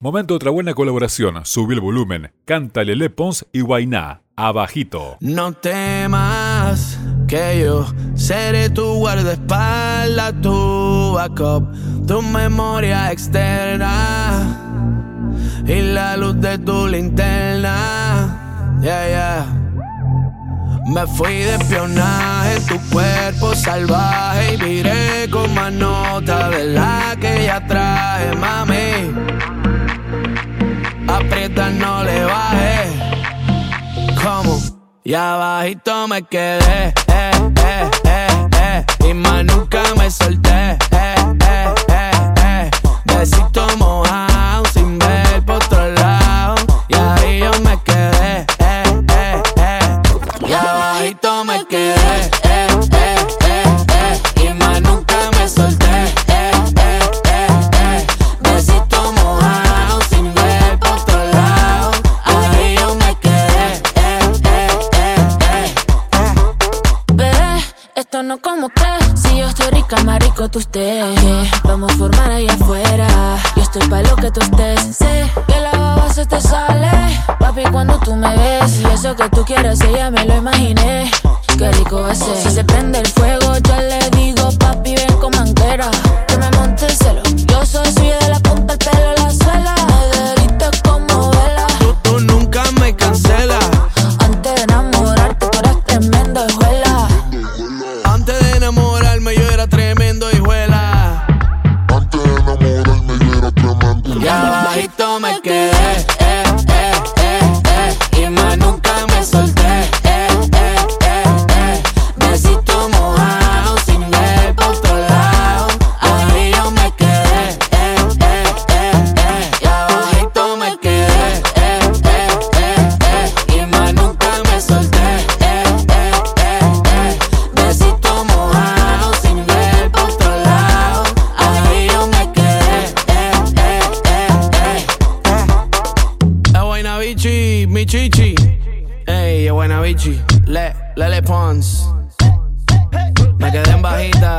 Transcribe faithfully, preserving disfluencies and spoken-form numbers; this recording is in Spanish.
Momento de otra buena colaboración. Subí el volumen. Canta Lele Pons y Guainá. Abajito. No temas que yo seré tu guardaespaldas, tu backup, tu memoria externa y la luz de tu linterna. Yeah, yeah. Me fui de espionaje en tu cuerpo salvaje y viré con más nota de la que ya traje, mami. Aprieta, no le bajes. ¿Cómo? Y abajito me quedé, eh, eh, eh, eh, y más nunca me solté, eh, eh, eh, eh. Besito mojado sin ver por otro lado. Y ahí yo me quedé, eh, eh, eh. Y abajito me quedé, eh, eh, eh, eh, y más nunca me solté, eh, eh, eh, eh. Besito mojado sin ver por otro lado. Ahí yo me quedé, eh, eh, eh, eh. Bebé, esto no como que si yo estoy rica, más rico tú estés. Vamos a formar allá afuera. Yo estoy pa' lo que tú estés. Sé que la baba se te sale, papi, cuando tú me ves. Y eso que tú quieres, ya me lo imaginé. Qué rico ese. Si se prende el fuego, yo le digo, papi, ven con manguera. Que me monte el celo. Yo soy suya de la punta al pelo, la suela. Me derrites como vela. Tú, tú nunca me cancelas. Antes de enamorarte, tú eres tremendo hijuela. Antes de enamorarme, yo era tremendo hijuela. Antes de enamorarme yo era tremendo. Y abajito me quedé, eh, eh, eh, eh. Y más nunca me solté, eh, eh, eh, eh. Besito mojado sin ver por otro lado. Ahí yo me quedé, eh, eh, eh, eh. Y abajito me quedé, eh, eh, eh, eh. Y más nunca me solté, eh, eh, eh, eh. Besito mojado sin ver por otro lado. Ahí yo me quedé, eh, eh, eh, eh. Es Guaynabichi, mi chichi. Ey, es Guaynabichi. Le, Lele Pons. Me quedé en bajita.